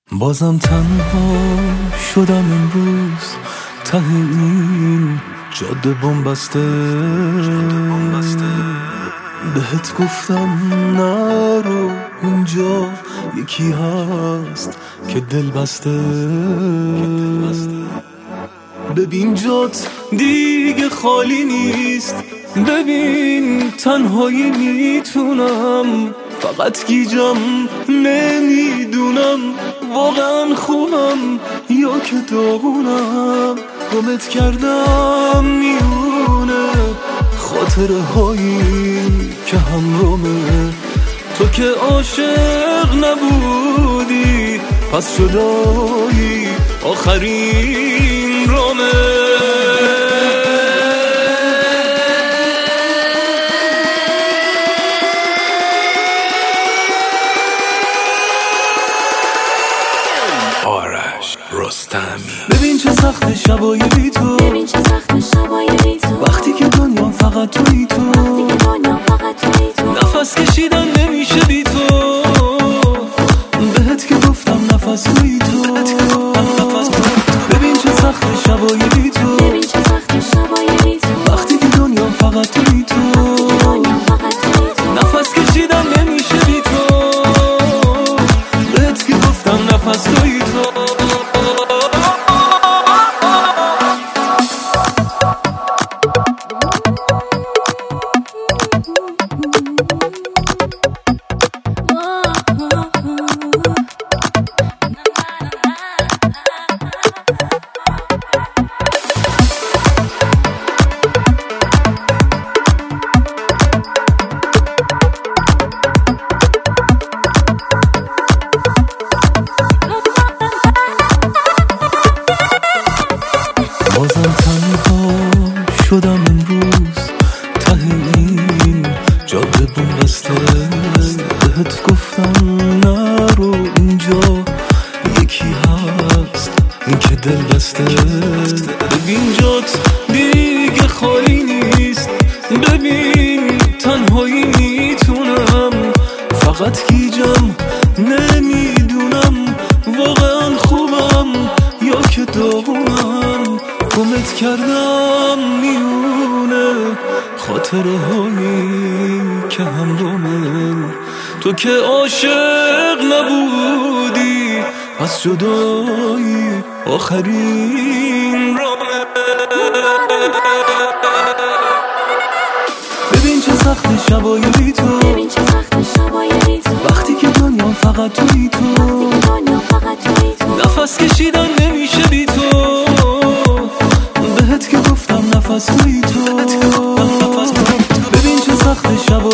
بازم تنها شدم امروز ته این جاده بنبسته. بهت گفتم نرو اینجا یکی هست که دل بسته. ببین جات دیگه خالی نیست، ببین تنهایی میتونم فقط گیجم نمیدونم واقعا خونم یا که داغونم. گمت کردم میونه خاطره هایی که همرامه، تو که عاشق نبودی پس جدایی آخرین رامه. آرش رستمی. ببین چه سخت شبای بی تو، ببین چه سخت شبای بی تو، وقتی که دنیا فقط توی تو، وقتی که دنیا فقط توی تو، نفس کشیدن نمیشه بی تو. بهت که گفتم نفس توی تو. ببین چه سخت شبای بی تو، ببین چه سخت شبای بی تو، وقتی که دنیا فقط توی تو، وقتی که دنیا فقط توی تو، نفس کشیدن نمیشه بی تو. بهت که گفتم نفس توی تو. بازم تنها شدم امروز ته این جاده بنبسته. بهت گفتم نرو اینجا یکی هست این که دل بسته. ببین جات دیگه خالی نیست، ببین تنهایی میتونم فقط گیجم نمیدونم واقعا خوبم یا که داغونم. گمت کردم میونه خاطره هایی که همرامه، تو که عاشق نبودی پس جدایی آخرین رامه. ببین چه سخت شبای بی تو، ببین چه سخت شبای بی تو، وقتی که دنیا فقط توی تو، وقتی که دنیا فقط توی تو، نفس کشیدن نمیشه بی تو. بهت که گفتم نفس توی تو. ببین چه سخت شبای